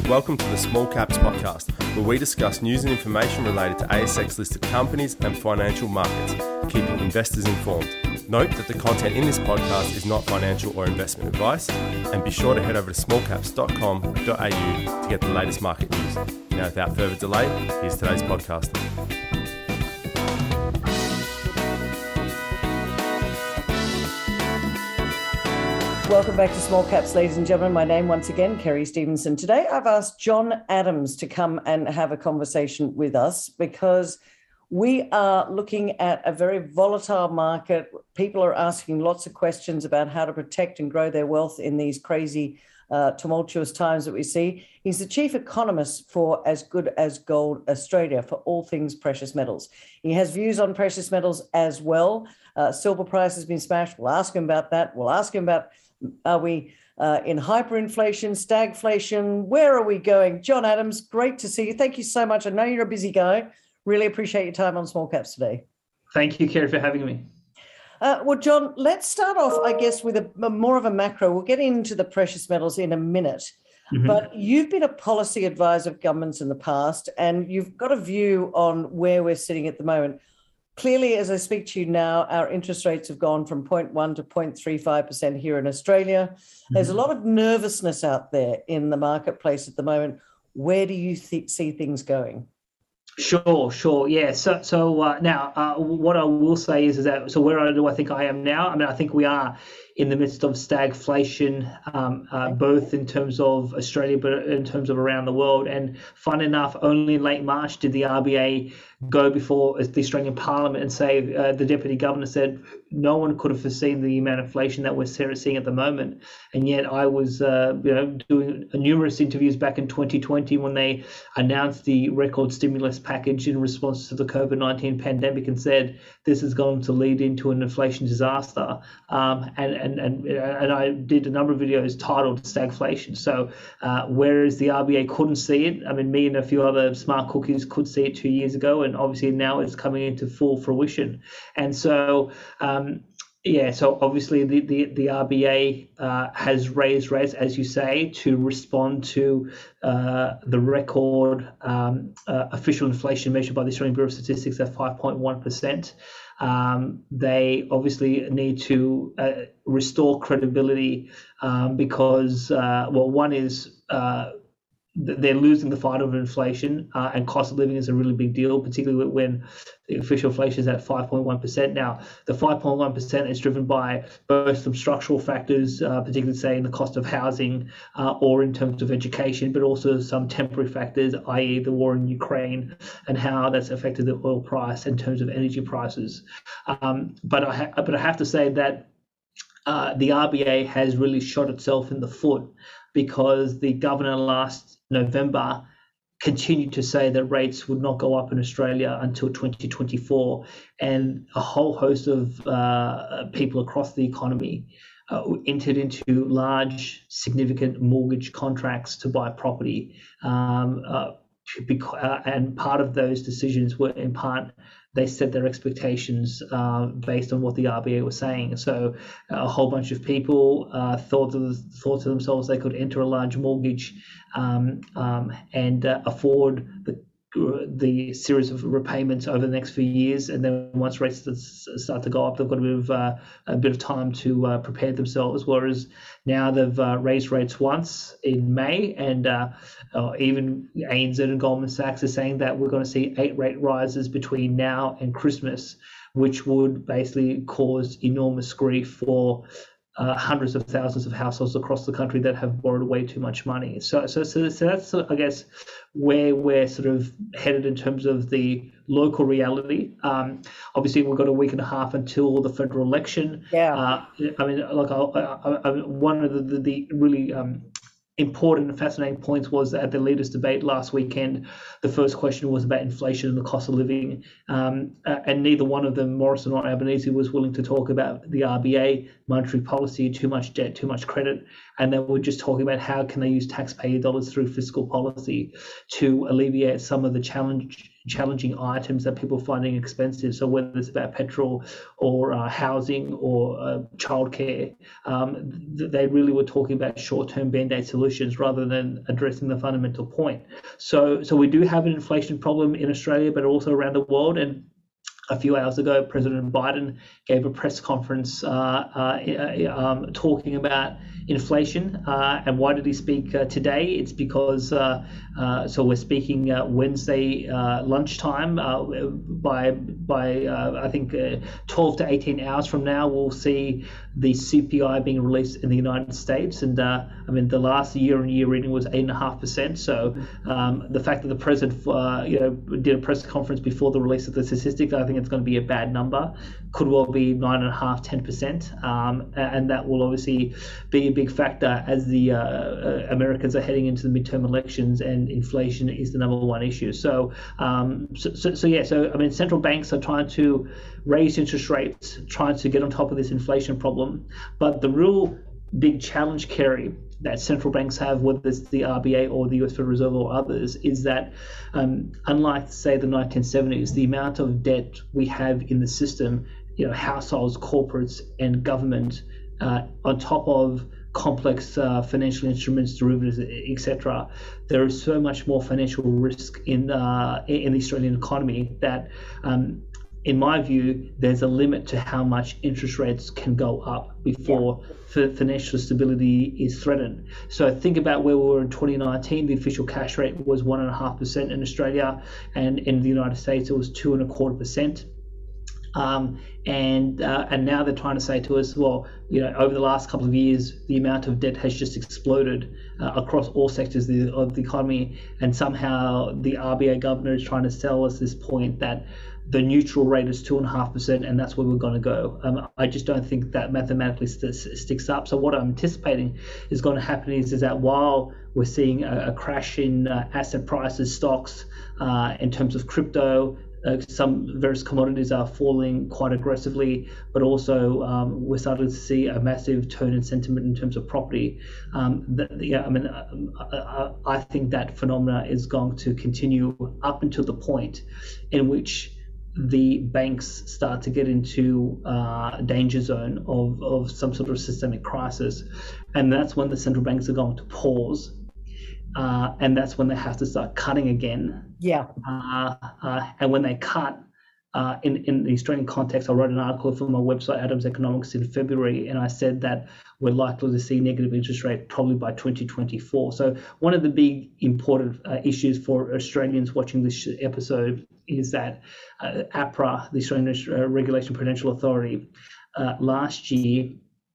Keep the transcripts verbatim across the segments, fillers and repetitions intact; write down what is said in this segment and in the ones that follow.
Welcome to the Small Caps Podcast, where we discuss news and information related to A S X-listed companies and financial markets, keeping investors informed. Note that the content in this podcast is not financial or investment advice, and be sure to head over to small caps dot com dot a u to get the latest market news. Now, without further delay, here's today's podcast. Welcome back to Small Caps, ladies and gentlemen. My name once again, Kerry Stevenson. Today I've asked John Adams to come and have a conversation with us because we are looking at a very volatile market. People are asking lots of questions about how to protect and grow their wealth in these crazy, uh, tumultuous times that we see. He's the chief economist for As Good As Gold Australia for all things precious metals. He has views on precious metals as well. Uh, silver price has been smashed. We'll ask him about that. We'll ask him about Are we uh, in hyperinflation, stagflation? Where are we going? John Adams, great to see you. Thank you so much. I know you're a busy guy. Really appreciate your time on Small Caps today. Thank you, Kerry, for having me. Uh, well, John, let's start off, I guess, with a, a more of a macro. We'll get into the precious metals in a minute. Mm-hmm. But you've been a policy advisor of governments in the past, and you've got a view on where we're sitting at the moment. Clearly, as I speak to you now, our interest rates have gone from zero point one to zero point three five percent here in Australia. Mm-hmm. There's a lot of nervousness out there in the marketplace at the moment. Where do you th- see things going? Sure, sure, yeah. So, so uh, now, uh, what I will say is, is that so where do I think I am now? I mean, I think we are in the midst of stagflation, um, uh, both in terms of Australia, but in terms of around the world. And fun enough, only in late March did the R B A go before the Australian Parliament and say, uh, the Deputy Governor said, no one could have foreseen the amount of inflation that we're seeing at the moment. And yet I was uh, you know, doing numerous interviews back in twenty twenty when they announced the record stimulus package in response to the COVID nineteen pandemic and said, this is going to lead into an inflation disaster. Um, and, and, and, and I did a number of videos titled Stagflation. So uh, whereas the R B A couldn't see it, I mean, me and a few other smart cookies could see it two years ago, and obviously now it's coming into full fruition. And so, um, yeah, so obviously the, the, the R B A uh, has raised rates, as you say, to respond to uh, the record um, uh, official inflation measured by the Australian Bureau of Statistics at five point one percent. Um, they obviously need to uh, restore credibility um, because, uh, well, one is uh, they're losing the fight of inflation, uh, and cost of living is a really big deal, particularly when the official inflation is at five point one percent. Now, the five point one percent is driven by both some structural factors, uh, particularly, say, in the cost of housing uh, or in terms of education, but also some temporary factors, that is the war in Ukraine and how that's affected the oil price in terms of energy prices. Um, but, I ha- but I have to say that uh, the R B A has really shot itself in the foot, because the governor last November continued to say that rates would not go up in Australia until twenty twenty-four, and a whole host of uh, people across the economy uh, entered into large, significant mortgage contracts to buy property. Um, uh, because, uh, and part of those decisions were, in part, they set their expectations uh, based on what the R B A was saying. So a whole bunch of people uh, thought to thought to themselves they could enter a large mortgage um, um, and uh, afford the the series of repayments over the next few years, and then once rates start to go up, they've got a bit of uh, a bit of time to uh, prepare themselves. Whereas now they've uh, raised rates once in May, and uh, uh, even A N Z and Goldman Sachs are saying that we're going to see eight rate rises between now and Christmas, which would basically cause enormous grief for Uh, hundreds of thousands of households across the country that have borrowed way too much money. So, so, so, so that's, I guess, where we're sort of headed in terms of the local reality. Um, obviously, we've got a week and a half until the federal election. Yeah. Uh, I mean, like, I, I, I, one of the, the, the really um, important and fascinating points was that at the leaders' debate last weekend, the first question was about inflation and the cost of living, um, uh, and neither one of them, Morrison or Albanese, was willing to talk about the R B A, monetary policy, too much debt, too much credit, and they were just talking about how can they use taxpayer dollars through fiscal policy to alleviate some of the challenge challenging items that people are finding expensive. So whether it's about petrol or uh, housing or uh, childcare, um, they really were talking about short-term band-aid solutions rather than addressing the fundamental point. So, so we do have an inflation problem in Australia, but also around the world. And a few hours ago, President Biden gave a press conference uh, uh, um, talking about inflation. Uh, and why did he speak uh, today? It's because, uh, uh, so we're speaking uh, Wednesday uh, lunchtime. Uh, by, by uh, I think, uh, twelve to eighteen hours from now, we'll see the C P I being released in the United States. And uh, I mean, the last year-on-year reading was eight point five percent. So um, the fact that the president uh, you know, did a press conference before the release of the statistics, I think it's going to be a bad number. Could well be nine point five, ten percent. Um, and that will obviously be a big factor as the uh, uh, Americans are heading into the midterm elections, and inflation is the number one issue. So, um, so, so, so yeah, so I mean, central banks are trying to raise interest rates, trying to get on top of this inflation problem. But the real big challenge, Kerry, that central banks have, whether it's the R B A or the U S Federal Reserve or others, is that um, unlike, say, the nineteen seventies, the amount of debt we have in the system, you know, households, corporates, and government, uh, on top of complex uh, financial instruments, derivatives, et cetera, there is so much more financial risk in uh, in the Australian economy that, um, in my view, there's a limit to how much interest rates can go up before yeah. financial stability is threatened. So think about where we were in twenty nineteen. The official cash rate was one and a half percent in Australia, and in the United States it was two and a quarter percent. Um, and uh, and now they're trying to say to us, well, you know, over the last couple of years, the amount of debt has just exploded uh, across all sectors of the, of the economy, and somehow the R B A governor is trying to sell us this point that the neutral rate is two and a half percent, and that's where we're going to go. Um, I just don't think that mathematically st- sticks up. So what I'm anticipating is going to happen is, is that while we're seeing a, a crash in uh, asset prices, stocks, uh, in terms of crypto, Uh, some various commodities are falling quite aggressively, but also um, we're starting to see a massive turn in sentiment in terms of property. Um, that, yeah, I mean, I, I, I think that phenomena is going to continue up until the point in which the banks start to get into uh, danger zone of, of some sort of systemic crisis. And that's when the central banks are going to pause. Uh, and that's when they have to start cutting again. Yeah. Uh, uh, and when they cut, uh, in, in the Australian context, I wrote an article for my website, Adams Economics, in February, and I said that we're likely to see negative interest rate probably by twenty twenty-four. So one of the big important uh, issues for Australians watching this episode is that uh, APRA, the Australian uh, Regulation Prudential Authority, uh, last year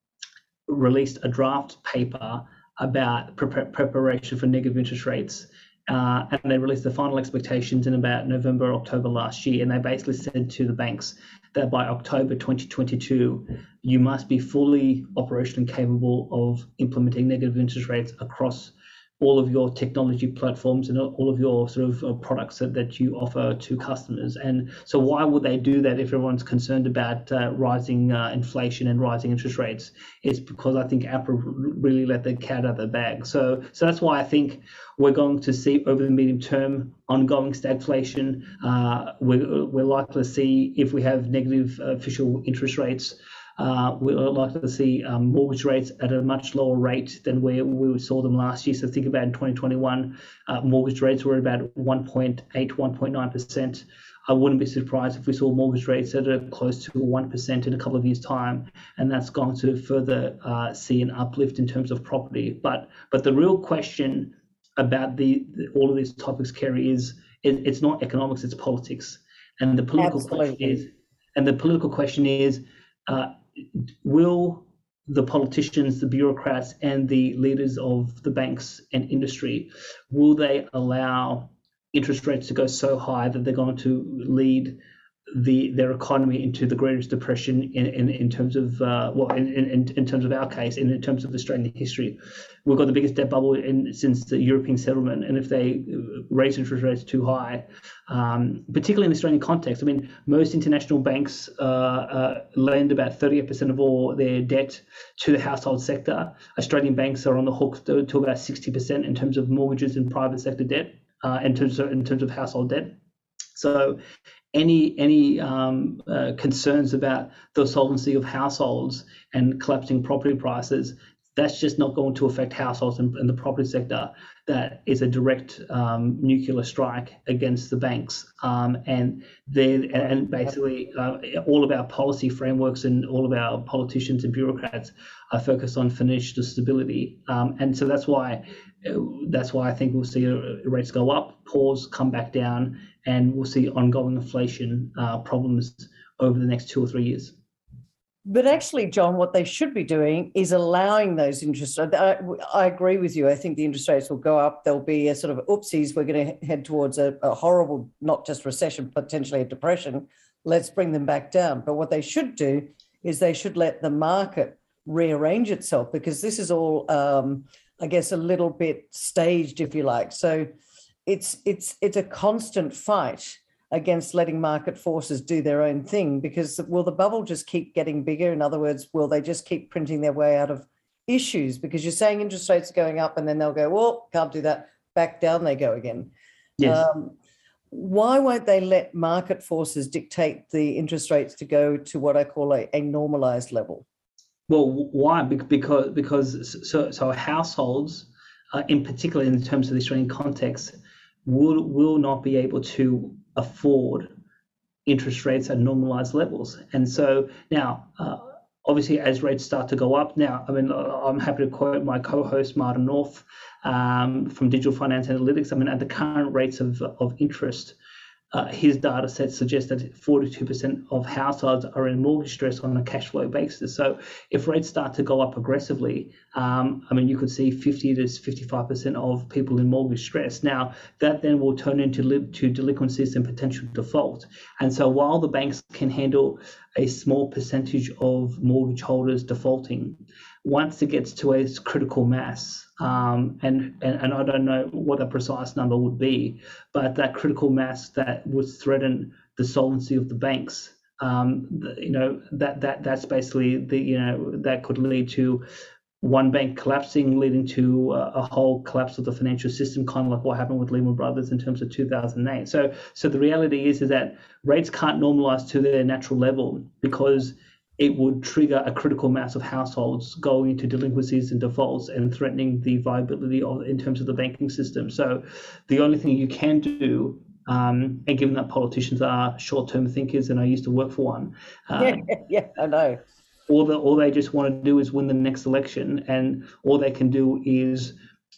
released a draft paper about pre- preparation for negative interest rates. Uh, and they released the final expectations in about November, October last year. And they basically said to the banks that by October twenty twenty-two, you must be fully operational and capable of implementing negative interest rates across all of your technology platforms and all of your sort of uh, products that, that you offer to customers. And so why would they do that if everyone's concerned about uh, rising uh, inflation and rising interest rates? It's because I think APRA really let the cat out of the bag. So so that's why I think we're going to see over the medium term ongoing stagflation. Uh, we're, we're likely to see, if we have negative official interest rates, Uh, we're likely to see um, mortgage rates at a much lower rate than where we saw them last year. So think about in twenty twenty-one, uh, mortgage rates were about one point eight, one point nine percent. I wouldn't be surprised if we saw mortgage rates at a close to one percent in a couple of years' time, and that's going to further uh, see an uplift in terms of property. But but the real question about the, the all of these topics, Kerry, is it, it's not economics, it's politics. And the political Absolutely. question is, and the political question is, uh, will the politicians, the bureaucrats, and the leaders of the banks and industry, will they allow interest rates to go so high that they're going to lead the their economy into the greatest depression in, in, in terms of, uh, well, in, in, in terms of our case, and in terms of Australian history? We've got the biggest debt bubble in, since the European settlement, and if they raise interest rates too high, um, particularly in the Australian context, I mean, most international banks uh, uh, lend about thirty-eight percent of all their debt to the household sector. Australian banks are on the hook to, to about sixty percent in terms of mortgages and private sector debt, uh, in terms of, in terms of household debt. So any any um, uh, concerns about the solvency of households and collapsing property prices, that's just not going to affect households in, in the property sector. That is a direct um, nuclear strike against the banks, um, and they and basically uh, all of our policy frameworks and all of our politicians and bureaucrats are focused on financial stability, um, and so that's why that's why I think we'll see rates go up, pause, come back down, and we'll see ongoing inflation uh, problems over the next two or three years. But actually, John, what they should be doing is allowing those interest rates. I, I agree with you. I think the interest rates will go up. There'll be a sort of, oopsies, we're going to head towards a, a horrible, not just recession, potentially a depression. Let's bring them back down. But what they should do is they should let the market rearrange itself, because this is all, um, I guess, a little bit staged, if you like. So it's it's it's a constant fight against letting market forces do their own thing, because will the bubble just keep getting bigger? In other words, will they just keep printing their way out of issues? Because you're saying interest rates are going up and then they'll go, well, can't do that, back down they go again. Yes. Um, why won't they let market forces dictate the interest rates to go to what I call a, a normalized level? Well, why? Because because so so households, uh, in particular in terms of the Australian context, will will not be able to afford interest rates at normalized levels. And so now, uh, obviously, as rates start to go up, now, I mean, I'm happy to quote my co-host, Martin North, um, from Digital Finance Analytics. I mean, at the current rates of, of interest, uh, his data set suggests that forty-two percent of households are in mortgage stress on a cash flow basis. So if rates start to go up aggressively, um, I mean, you could see fifty to fifty-five percent of people in mortgage stress. Now, that then will turn into li- to delinquencies and potential default. And so while the banks can handle a small percentage of mortgage holders defaulting, once it gets to a critical mass, um, and, and, and I don't know what the precise number would be, but that critical mass that would threaten the solvency of the banks, um, the, you know, that that that's basically the, you know, that could lead to one bank collapsing, leading to a, a whole collapse of the financial system, kind of like what happened with Lehman Brothers in terms of two thousand eight. So, so the reality is, is that rates can't normalize to their natural level, because it would trigger a critical mass of households going into delinquencies and defaults and threatening the viability of, in terms of the banking system. So the only thing you can do, um, and given that politicians are short-term thinkers, and I used to work for one, uh, yeah, yeah, I know. All, the, all they just want to do is win the next election, and all they can do is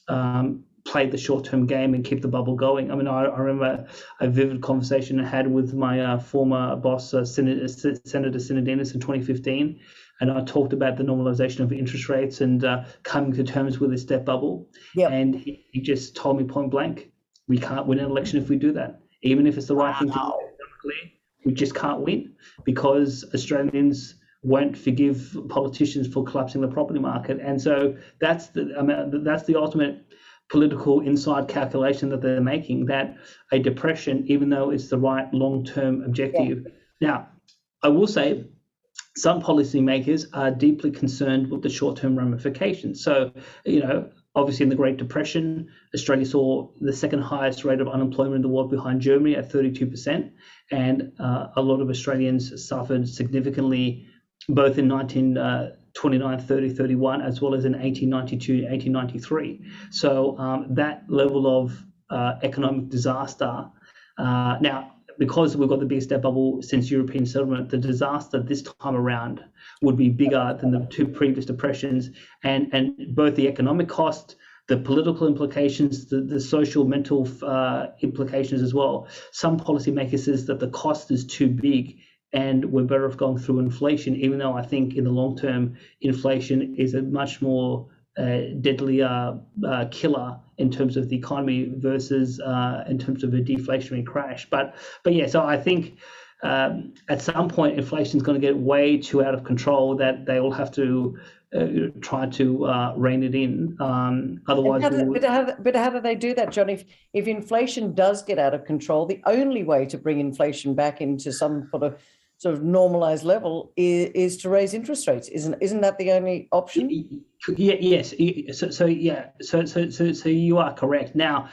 um, play the short-term game and keep the bubble going. I mean, I, I remember a vivid conversation I had with my uh, former boss, uh, Senator, Senator Sinodinos, in twenty fifteen, and I talked about the normalization of interest rates and uh, coming to terms with this debt bubble. Yep. And he, he just told me point blank, we can't win an election if we do that. Even if it's the right wow. thing to do, we just can't win, because Australians won't forgive politicians for collapsing the property market. And so that's the I mean, that's the ultimate political inside calculation that they're making, that a depression, even though it's the right long-term objective. Yeah. Now, I will say some policymakers are deeply concerned with the short-term ramifications. So, you know, obviously in the Great Depression, Australia saw the second highest rate of unemployment in the world behind Germany at thirty-two percent. And uh, a lot of Australians suffered significantly, both in nineteen twenty-nine, thirty, thirty-one, as well as in eighteen ninety-two, eighteen ninety-three. So um, that level of uh, economic disaster. Uh, now, because we've got the biggest debt bubble since European settlement, the disaster this time around would be bigger than the two previous depressions, and, and both the economic cost, the political implications, the, the social, mental uh, implications as well. Some policymakers says that the cost is too big and we're better off going through inflation, even though I think in the long term, inflation is a much more uh, deadly uh, uh, killer in terms of the economy versus uh, in terms of a deflationary crash. But but yeah, so I think um, at some point, inflation is going to get way too out of control that they will have to uh, try to uh, rein it in. Um, otherwise, how do, we'll... but, how, but how do they do that, John? If, if inflation does get out of control, the only way to bring inflation back into some sort of sort of normalized level is, is to raise interest rates. Isn't isn't that the only option? Yeah, yes. So, so yeah, so, so so so you are correct. Now,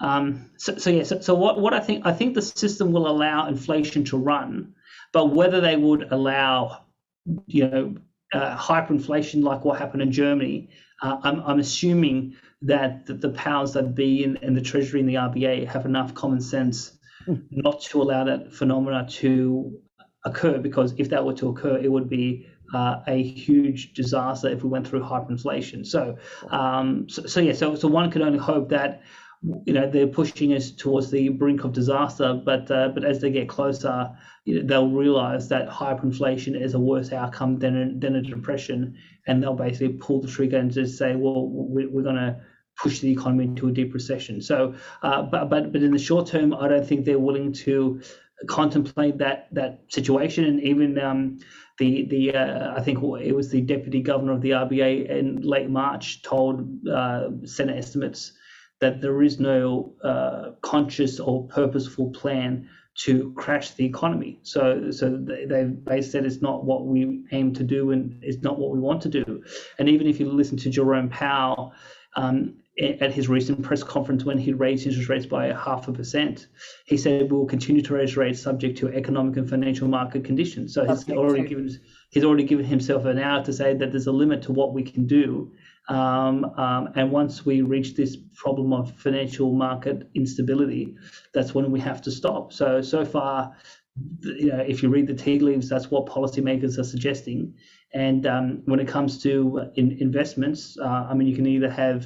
Um, so, so yeah, so, so what, what I think, I think the system will allow inflation to run, but whether they would allow, you know, uh, hyperinflation like what happened in Germany, uh, I'm, I'm assuming that the, the powers that be in, in the Treasury and the R B A have enough common sense mm. not to allow that phenomena to occur, because if that were to occur, it would be uh, a huge disaster if we went through hyperinflation. So, um, so, so yeah, so so one could only hope that, you know, they're pushing us towards the brink of disaster, but uh, but as they get closer, you know, they'll realize that hyperinflation is a worse outcome than a, than a depression, and they'll basically pull the trigger and just say, well, we, we're going to push the economy into a deep recession. So, uh, but but but in the short term, I don't think they're willing to contemplate that that situation. And even um, the the uh, I think it was the deputy governor of the R B A in late March told uh, Senate estimates that there is no uh, conscious or purposeful plan to crash the economy. So, so they they said it's not what we aim to do, and it's not what we want to do. And even if you listen to Jerome Powell um, at his recent press conference when he raised interest rates by a half a percent, he said we will continue to raise rates subject to economic and financial market conditions. So he's already given he's already given himself an hour to say that there's a limit to what we can do. Um, um, and once we reach this problem of financial market instability, that's when we have to stop. So, so far, you know, if you read the tea leaves, that's what policymakers are suggesting. And um, when it comes to in, investments, uh, I mean, you can either have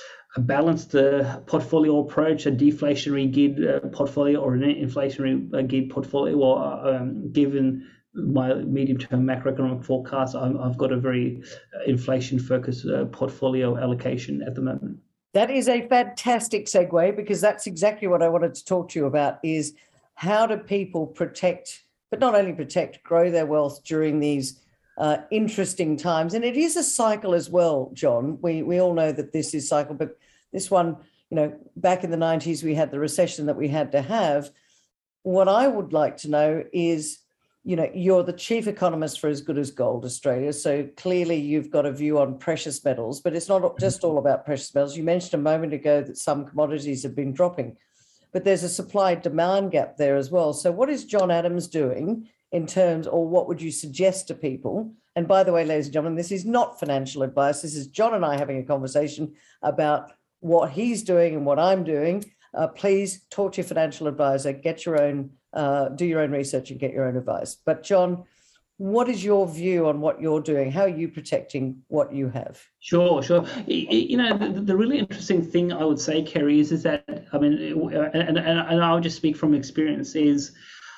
a balanced uh, portfolio approach, a deflationary geared uh, portfolio, or an inflationary uh, geared portfolio, or um, given my medium-term macroeconomic forecast, I'm, I've got a very inflation-focused uh, portfolio allocation at the moment. That is a fantastic segue, because that's exactly what I wanted to talk to you about, is how do people protect, but not only protect, grow their wealth during these uh, interesting times. And it is a cycle as well, John. We, we all know that this is cycle, but this one, you know, back in the nineties, we had the recession that we had to have. What I would like to know is, you know, you're the chief economist for As Good as Gold Australia, so clearly you've got a view on precious metals, but it's not just all about precious metals. You mentioned a moment ago that some commodities have been dropping, but there's a supply-demand gap there as well. So what is John Adams doing in terms, or what would you suggest to people? And by the way, ladies and gentlemen, this is not financial advice. This is John and I having a conversation about what he's doing and what I'm doing. Uh, please talk to your financial advisor, get your own Uh, do your own research and get your own advice. But John, what is your view on what you're doing? How are you protecting what you have? Sure, sure. You know, the, the really interesting thing I would say, Kerry, is, is that, I mean, and, and, and I'll just speak from experience, is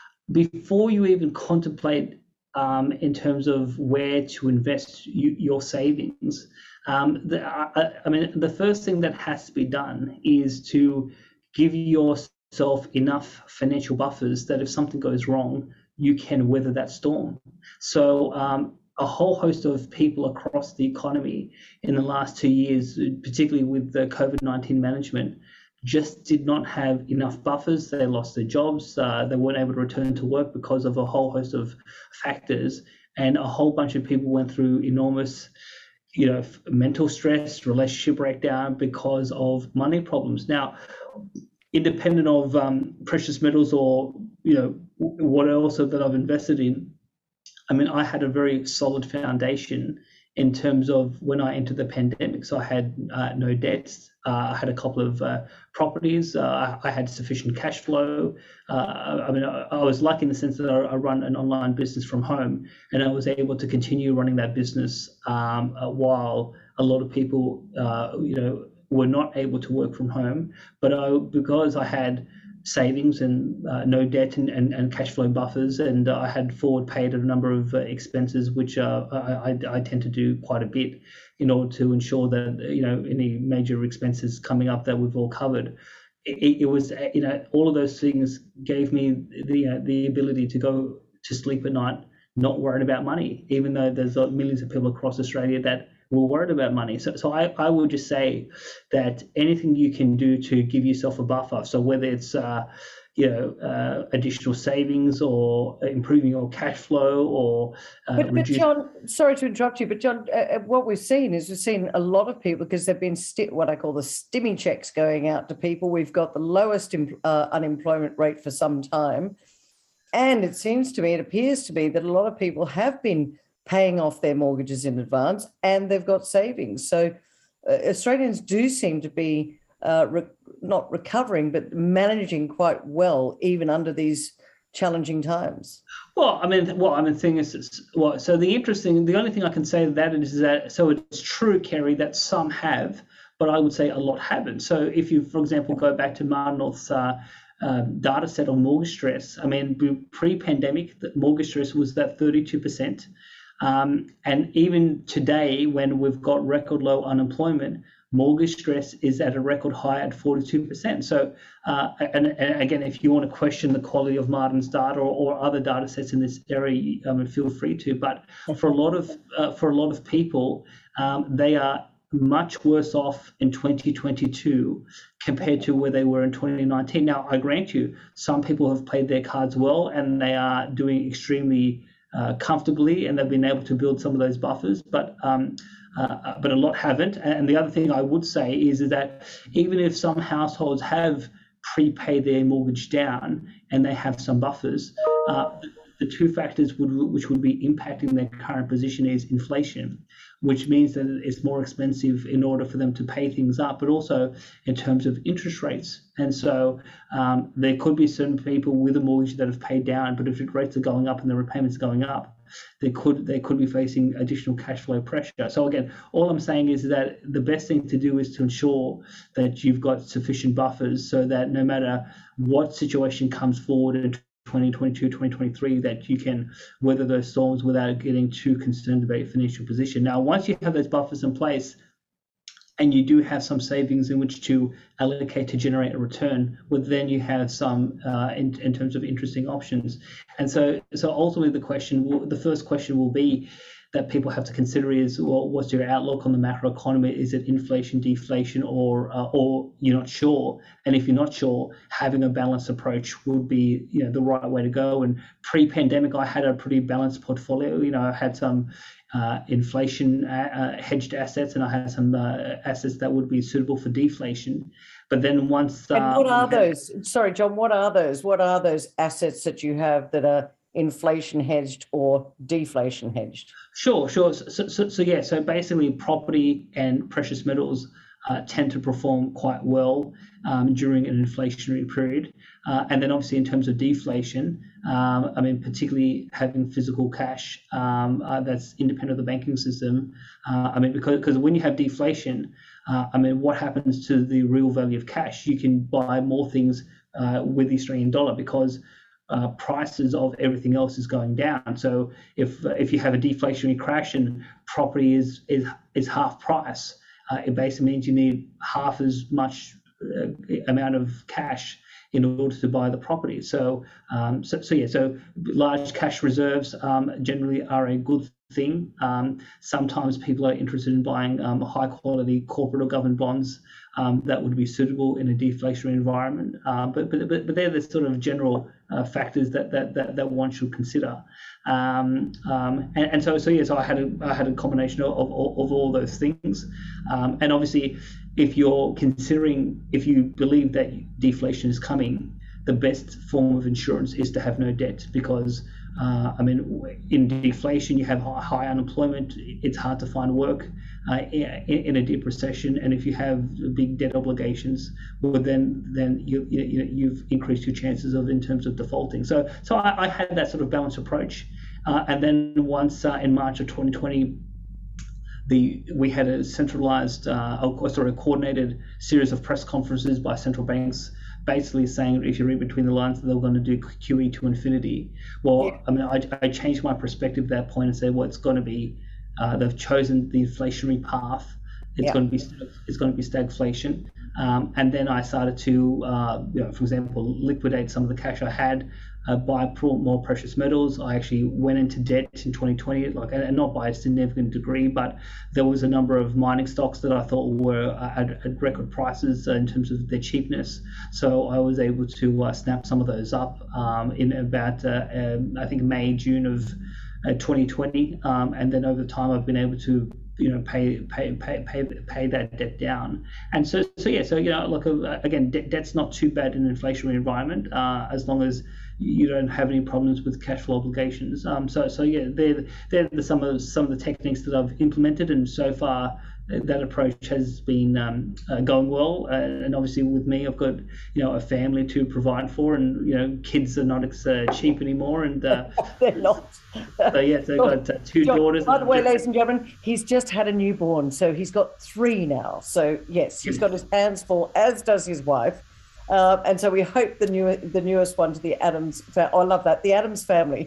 before you even contemplate um, in terms of where to invest you, your savings, um, the, I, I mean, the first thing that has to be done is to give your yourself enough financial buffers that if something goes wrong, you can weather that storm. So um, a whole host of people across the economy in the last two years, particularly with the COVID nineteen management, just did not have enough buffers. They lost their jobs. Uh, they weren't able to return to work because of a whole host of factors. And a whole bunch of people went through enormous, you know, mental stress, relationship breakdown because of money problems. Now, independent of um, precious metals or, you know, what else that I've invested in, I mean, I had a very solid foundation in terms of when I entered the pandemic. So I had uh, no debts. Uh, I had a couple of uh, properties. Uh, I had sufficient cash flow. Uh, I mean, I, I was lucky in the sense that I, I run an online business from home, and I was able to continue running that business um, uh, while a lot of people, uh, you know, were not able to work from home. But I, because I had savings and uh, no debt and, and, and cash flow buffers, and uh, I had forward paid a number of uh, expenses, which uh, I, I, I tend to do quite a bit in order to ensure that, you know, any major expenses coming up that we've all covered. It, it was, you know, all of those things gave me the uh, the ability to go to sleep at night not worried about money, even though there's millions of people across Australia that were worried about money. So, so I, I would just say that anything you can do to give yourself a buffer, so whether it's, uh, you know, uh, additional savings or improving your cash flow or uh, but, but reduce. John, sorry to interrupt you, but John, uh, what we've seen is we've seen a lot of people, because there've been sti- what I call the stimmy checks going out to people. We've got the lowest uh, unemployment rate for some time. And it seems to me, it appears to me that a lot of people have been paying off their mortgages in advance and they've got savings. So uh, Australians do seem to be uh, re- not recovering, but managing quite well, even under these challenging times. Well, I mean, well, I mean, thing is, it's, well, so the interesting, the only thing I can say to that is that, so it's true, Kerry, that some have, but I would say a lot haven't. So if you, for example, go back to Martin North's uh, um, data set on mortgage stress, I mean, pre-pandemic, the mortgage stress was at thirty-two percent. Um, and even today, when we've got record low unemployment, mortgage stress is at a record high at forty-two percent. So, uh, and, and again, if you want to question the quality of Martin's data or, or other data sets in this area, um, feel free to. But for a lot of uh, for a lot of people, um, they are much worse off in twenty twenty-two compared to where they were in twenty nineteen. Now, I grant you, some people have played their cards well and they are doing extremely uh, comfortably, and they've been able to build some of those buffers. But um, Uh, but a lot haven't. And the other thing I would say is, is that even if some households have prepaid their mortgage down and they have some buffers, uh, the two factors would, which would be impacting their current position is inflation, which means that it's more expensive in order for them to pay things up, but also in terms of interest rates. And so um, there could be certain people with a mortgage that have paid down, but if the rates are going up and the repayments are going up, they could they could be facing additional cash flow pressure. So again, all I'm saying is that the best thing to do is to ensure that you've got sufficient buffers so that no matter what situation comes forward in twenty twenty-two, twenty twenty-three, that you can weather those storms without getting too concerned about your financial position. Now, once you have those buffers in place, and you do have some savings in which to allocate to generate a return, well, then you have some uh, in, in terms of interesting options. And so, so ultimately the question, the first question will be that people have to consider is, well, what's your outlook on the macro economy? Is it inflation, deflation, or uh, or you're not sure? And if you're not sure, having a balanced approach would be, you know, the right way to go. And pre-pandemic, I had a pretty balanced portfolio. You know, I had some uh, inflation uh, hedged assets, and I had some uh, assets that would be suitable for deflation. But then once, and what um, are those? Sorry, John. What are those? What are those assets that you have that are inflation hedged or deflation hedged? Sure, sure. So, so, so yeah. So basically, property and precious metals uh, tend to perform quite well um, during an inflationary period, uh, and then obviously in terms of deflation, um, I mean, particularly having physical cash um, uh, that's independent of the banking system. Uh, I mean, because because when you have deflation, uh, I mean, what happens to the real value of cash? You can buy more things uh, with the Australian dollar because Uh, prices of everything else is going down. So if if you have a deflationary crash and property is is is half price, uh, it basically means you need half as much uh, amount of cash in order to buy the property. So um, so, so yeah, so large cash reserves um, generally are a good thing. Um, sometimes people are interested in buying um, high quality corporate or government bonds um, that would be suitable in a deflationary environment. Uh, but, but but but they're the sort of general uh, factors that, that that that one should consider. Um, um, and, and so so yeah, so I had a I had a combination of of, of all those things. Um, and obviously, if you're considering, if you believe that deflation is coming, the best form of insurance is to have no debt, because uh, I mean, in deflation, you have high unemployment. It's hard to find work uh, in, in a deep recession, and if you have big debt obligations, well, then then you, you you've increased your chances of in terms of defaulting. So so I, I had that sort of balanced approach, uh, and then once uh, in March of twenty twenty. The, we had a centralized, uh, or sorry, a coordinated series of press conferences by central banks, basically saying, if you read between the lines, that they were going to do Q E to infinity. Well, yeah. I mean, I, I changed my perspective at that point and said, well, it's going to be, uh, they've chosen the inflationary path. It's yeah. going to be, it's going to be stagflation. Um, and then I started to, uh, you know, for example, liquidate some of the cash I had, uh, buy more precious metals. I actually went into debt in twenty twenty, like, and not by a significant degree, but there was a number of mining stocks that I thought were at, at record prices in terms of their cheapness. So I was able to uh, snap some of those up um, in about, uh, um, I think, May, June of uh, twenty twenty, um, and then over time I've been able to, you know, pay pay pay pay pay that debt down. And so so yeah, so you know, look, uh, again, de- debt's not too bad in an inflationary environment, uh, as long as you don't have any problems with cash flow obligations. Um, so so yeah, they're they're the, some of some of the techniques that I've implemented, and so far that approach has been um, uh, going well. Uh, and obviously with me, I've got, you know, a family to provide for, and, you know, kids are not uh, cheap anymore. And uh, they're not. So yeah, so I've got uh, two John, daughters. By the way, ladies and gentlemen, he's just had a newborn, so he's got three now. So yes, he's got his hands full, as does his wife. Uh, and so we hope the new, the newest one to the Adams. Fa- oh, I love that, the Adams family.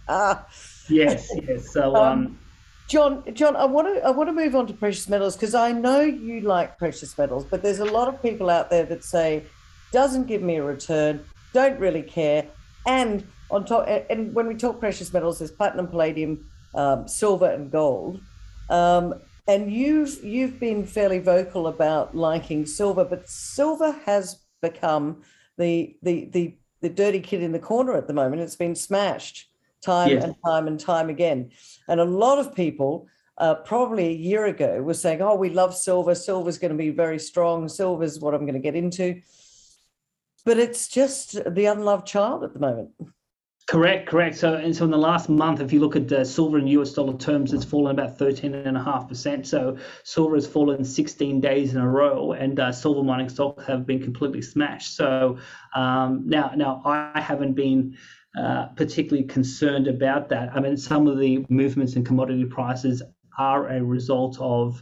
yes, yes. So. Um, um, John, John, I want to I want to move on to precious metals, because I know you like precious metals, but there's a lot of people out there that say doesn't give me a return, don't really care, and on top. And when we talk precious metals, there's platinum, palladium, um, silver, and gold. Um, and you've you've been fairly vocal about liking silver, but silver has become the the the the dirty kid in the corner at the moment. It's been smashed time yes. and time and time again. And a lot of people uh, probably a year ago were saying, oh, we love silver. Silver's going to be very strong. Silver's what I'm going to get into. But it's just the unloved child at the moment. Correct, correct. So, and so in the last month, if you look at uh, silver in U S dollar terms, it's fallen about thirteen and a half percent. So silver has fallen sixteen days in a row, and uh, silver mining stocks have been completely smashed. So um, now, now I haven't been uh, particularly concerned about that. I mean, some of the movements in commodity prices are a result of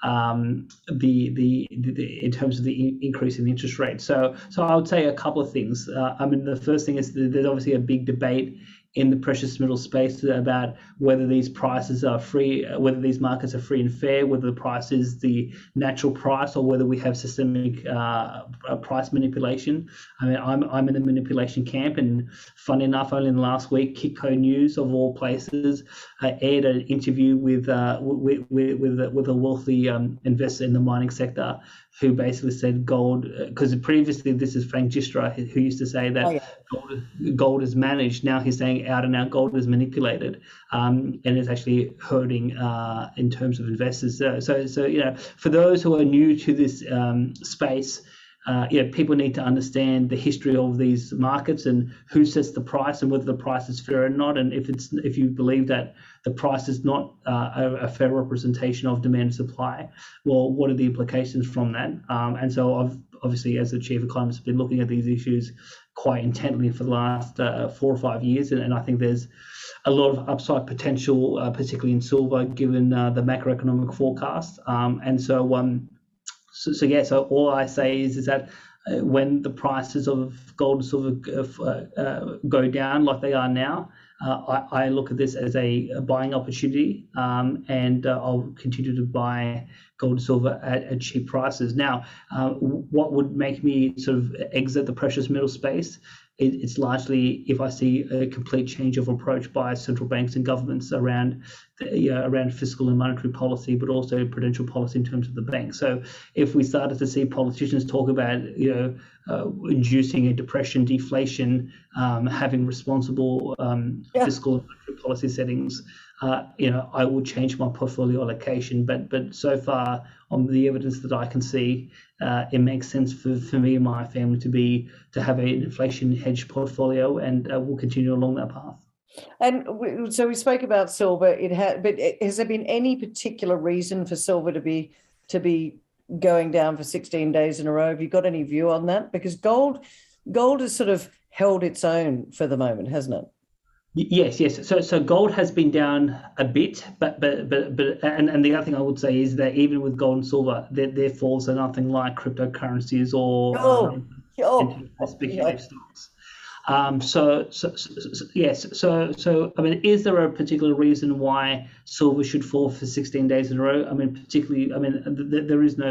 um the, the the in terms of the in- increase in interest rates. So so I would say a couple of things. Uh, I mean, the first thing is that there's obviously a big debate in the precious metal space about whether these prices are free, whether these markets are free and fair, whether the price is the natural price, or whether we have systemic uh, price manipulation. I mean, I'm I'm in the manipulation camp, and funny enough, only in the last week, Kitco News of all places uh, aired an interview with uh, with with with a, with a wealthy um, investor in the mining sector, who basically said gold, because previously this is Frank Gistra, who used to say that oh, yeah. gold, gold is managed. Now he's saying out and out gold is manipulated, um, and it's actually hurting uh, in terms of investors. So, so, so, you know, for those who are new to this um, space, uh, you know, people need to understand the history of these markets and who sets the price and whether the price is fair or not. And if it's if you believe that the price is not uh, a, a fair representation of demand and supply, well, what are the implications from that? Um, and so I've obviously, as the chief economist, been looking at these issues quite intently for the last uh, four or five years. And, and I think there's a lot of upside potential, uh, particularly in silver, given uh, the macroeconomic forecast. Um, and so, um, so, so, yeah, so all I say is, is that uh, when the prices of gold and silver uh, uh, go down like they are now, Uh, I, I look at this as a, a buying opportunity, um, and uh, I'll continue to buy gold and silver at, at cheap prices. Now, uh, what would make me sort of exit the precious metal space? It, it's largely if I see a complete change of approach by central banks and governments around the, you know, around fiscal and monetary policy, but also prudential policy in terms of the bank. So, if we started to see politicians talk about, you know, uh, inducing a depression, deflation, um, having responsible um, yeah. fiscal and monetary policy settings, uh, you know, I will change my portfolio allocation. But but so far, on the evidence that I can see, uh, it makes sense for, for me and my family to be to have an inflation hedge portfolio, and uh, we'll continue along that path. And we, so we spoke about silver. It had, but has there been any particular reason for silver to be to be going down for sixteen days in a row? Have you got any view on that? Because gold, gold has sort of held its own for the moment, hasn't it? Yes, yes. So, so gold has been down a bit, but, but, but, but, and, and the other thing I would say is that even with gold and silver, their, their falls are nothing like cryptocurrencies or oh, um, oh, speculative yeah. stocks. Um, so, so, so, so, yes. So, so, I mean, is there a particular reason why silver should fall for sixteen days in a row? I mean, particularly, I mean, th- there is no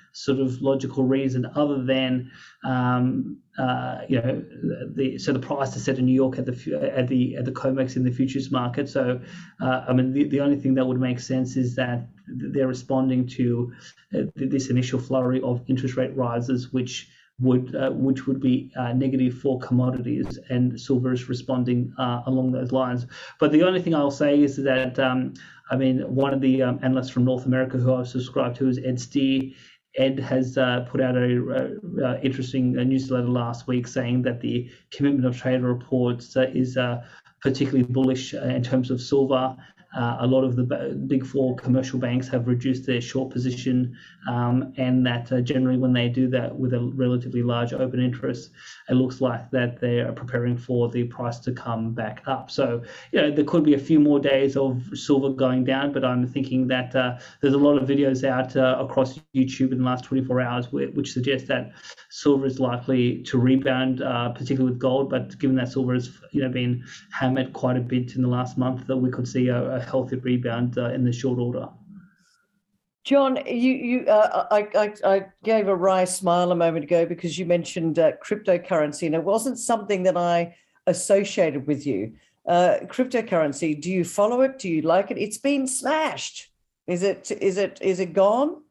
sort of logical reason other than um, uh, you know the so the price is set in New York at the at the at the COMEX in the futures market. So uh, I mean the, the only thing that would make sense is that they're responding to uh, this initial flurry of interest rate rises, which would uh, which would be uh, negative for commodities, and silver is responding uh, along those lines. But the only thing I'll say is that um, I mean one of the um, analysts from North America who I've subscribed to is Ed Steer. Ed has uh, put out a uh, interesting uh, newsletter last week saying that the Commitment of Trade reports uh, is uh, particularly bullish in terms of silver. Uh, a lot of the big four commercial banks have reduced their short position, um, and that uh, generally when they do that with a relatively large open interest, it looks like that they are preparing for the price to come back up. So, you know, there could be a few more days of silver going down, but I'm thinking that uh, there's a lot of videos out uh, across YouTube in the last twenty-four hours which suggest that silver is likely to rebound, uh, particularly with gold. But given that silver has, you know, been hammered quite a bit in the last month, that we could see a, a healthy rebound uh, in the short order. John, you, you, uh, I, I, I gave a wry smile a moment ago because you mentioned uh, cryptocurrency, and it wasn't something that I associated with you. Uh, cryptocurrency, do you follow it? Do you like it? It's been smashed. Is it? Is it? Is it gone?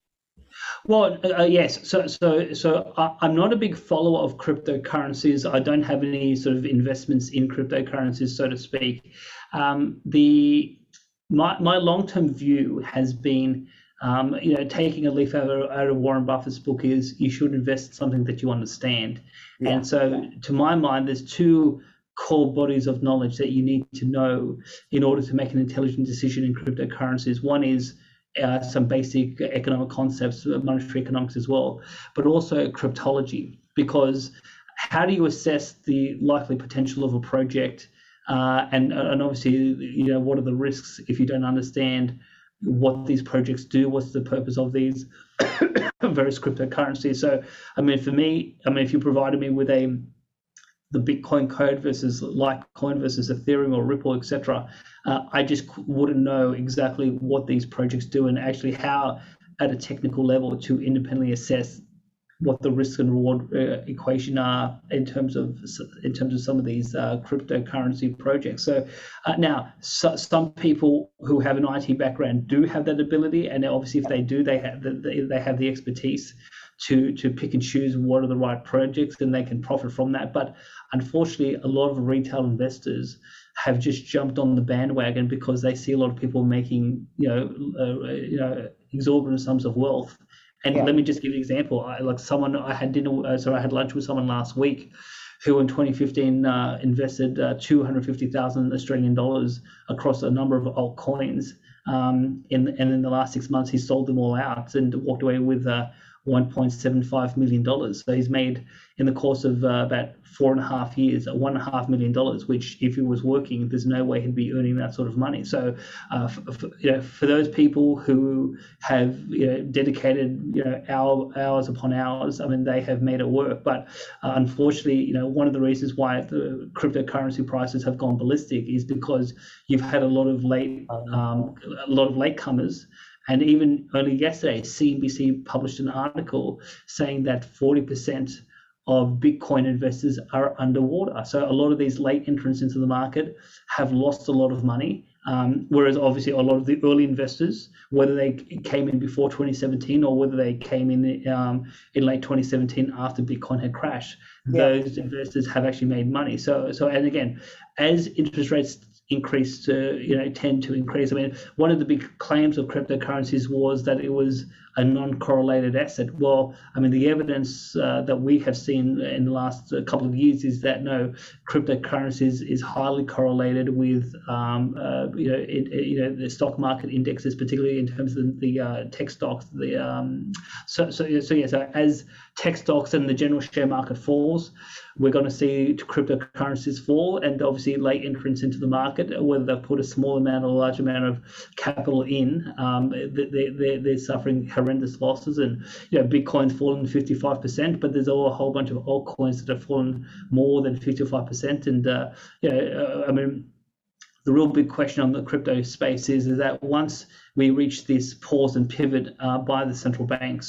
Well, uh, yes. So, so, so I, I'm not a big follower of cryptocurrencies. I don't have any sort of investments in cryptocurrencies, so to speak. Um, the my my long-term view has been, um, you know, taking a leaf out of, out of Warren Buffett's book is you should invest in something that you understand. Yeah. And so, to my mind, there's two core bodies of knowledge that you need to know in order to make an intelligent decision in cryptocurrencies. One is Uh, some basic economic concepts, monetary economics as well, but also cryptology, because how do you assess the likely potential of a project, uh, and and obviously, you know, what are the risks if you don't understand what these projects do, what's the purpose of these various cryptocurrencies. So, I mean, for me, I mean, if you provided me with a the Bitcoin code versus Litecoin versus Ethereum or Ripple, et cetera, uh, I just wouldn't know exactly what these projects do and actually how, at a technical level, to independently assess what the risk and reward uh, equation are in terms of in terms of some of these uh, cryptocurrency projects. So uh, now, so, some people who have an I T background do have that ability, and obviously, if they do, they have the, they have the expertise to to pick and choose what are the right projects, and they can profit from that. But unfortunately, a lot of retail investors have just jumped on the bandwagon because they see a lot of people making, you know, uh, you know, exorbitant sums of wealth. And yeah. Let me just give you an example. I, like someone I had dinner, uh, so I had lunch with someone last week, who in twenty fifteen uh, invested uh, two hundred fifty thousand Australian dollars across a number of altcoins. Um, in, and in the last six months, he sold them all out and walked away with uh, one point seven five million dollars. So he's made, in the course of uh, about four and a half years, one and a half million dollars, which if he was working, there's no way he'd be earning that sort of money. So, uh, for, for, you know, for those people who have, you know, dedicated, you know, hour, hours upon hours, I mean, they have made it work. But uh, unfortunately, you know, one of the reasons why the cryptocurrency prices have gone ballistic is because you've had a lot of late, um, a lot of latecomers. And even only yesterday, C N B C published an article saying that forty percent of Bitcoin investors are underwater. So a lot of these late entrants into the market have lost a lot of money, um, whereas obviously a lot of the early investors, whether they came in before twenty seventeen or whether they came in um, in late twenty seventeen after Bitcoin had crashed, yeah. Those investors have actually made money. So, so and again, as interest rates increase to, you know, tend to increase. I mean, one of the big claims of cryptocurrencies was that it was a non-correlated asset. Well, I mean, the evidence uh, that we have seen in the last uh, couple of years is that no, cryptocurrencies is highly correlated with, um, uh, you know, it, it, you know, the stock market indexes, particularly in terms of the, the uh, tech stocks. The um, so so so yeah. So as tech stocks and the general share market falls, we're going to see cryptocurrencies fall, and obviously late entrants into the market, whether they've put a small amount or a large amount of capital in, um, they, they, they're suffering horrendous losses. And, you know, Bitcoin's fallen fifty-five percent, but there's all a whole bunch of altcoins that have fallen more than fifty-five percent. And, uh, you know, uh, I mean, the real big question on the crypto space is, is that once we reach this pause and pivot uh, by the central banks,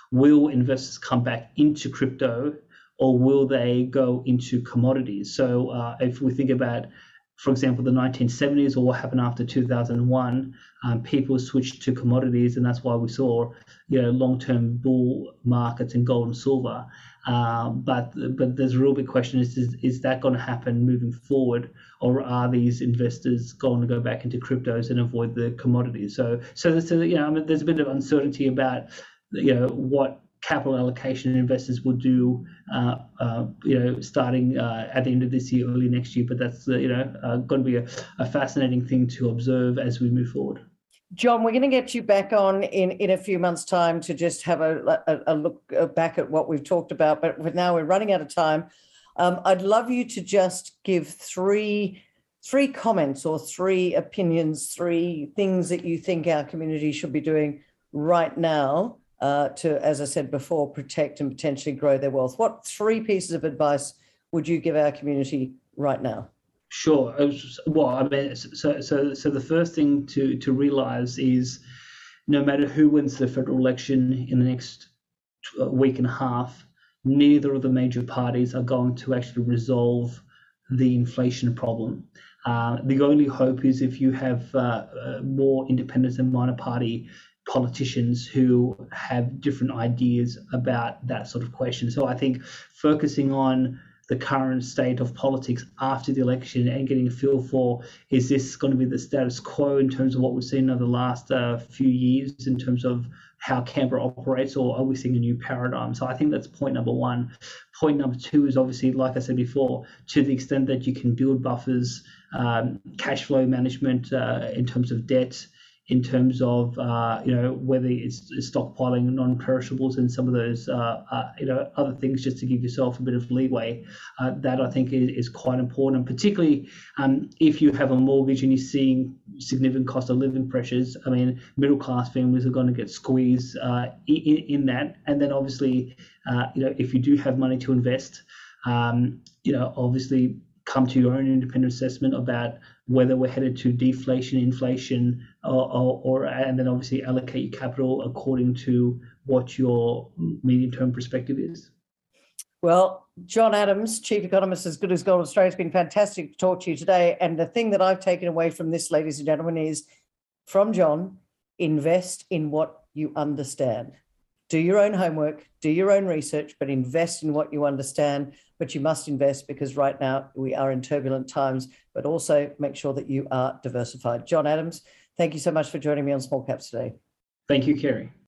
will investors come back into crypto, or will they go into commodities? So uh, if we think about, for example, the nineteen seventies or what happened after two thousand one, um, people switched to commodities, and that's why we saw, you know, long-term bull markets in gold and silver. Uh, but but there's a real big question: is is, is that going to happen moving forward, or are these investors going to go back into cryptos and avoid the commodities? So so, so you know, I mean, there's a bit of uncertainty about, you know, what capital allocation investors will do, uh, uh, you know, starting uh, at the end of this year, early next year. But that's, uh, you know, uh, going to be a, a fascinating thing to observe as we move forward. John, we're going to get you back on in, in a few months' time to just have a, a, a look back at what we've talked about. But for now, we're running out of time. Um, I'd love you to just give three three comments or three opinions, three things that you think our community should be doing right now Uh, to, as I said before, protect and potentially grow their wealth. What three pieces of advice would you give our community right now? Sure. Well, I mean, so so so the first thing to to realize is, no matter who wins the federal election in the next week and a half, neither of the major parties are going to actually resolve the inflation problem. Uh, the only hope is if you have uh, more independent and minor party politicians who have different ideas about that sort of question. So I think focusing on the current state of politics after the election and getting a feel for, is this going to be the status quo in terms of what we've seen over the last uh, few years in terms of how Canberra operates, or are we seeing a new paradigm? So I think that's point number one. Point number two is obviously, like I said before, to the extent that you can build buffers, um, cash flow management uh, in terms of debt, in terms of, uh, you know, whether it's stockpiling non-perishables and some of those, uh, uh, you know, other things, just to give yourself a bit of leeway. Uh, that I think is, is quite important, and particularly um, if you have a mortgage and you're seeing significant cost of living pressures. I mean, middle-class families are going to get squeezed uh, in, in that. And then obviously, uh, you know, if you do have money to invest, um, you know, obviously come to your own independent assessment about whether we're headed to deflation, inflation, or, or, or and then obviously allocate your capital according to what your medium-term perspective is. Well, John Adams, Chief Economist, As Good as Gold Australia, it's been fantastic to talk to you today. And the thing that I've taken away from this, ladies and gentlemen, is from John, invest in what you understand. Do your own homework, do your own research, but invest in what you understand. But you must invest because right now we are in turbulent times, but also make sure that you are diversified. John Adams, thank you so much for joining me on Small Caps today. Thank you, Kerry.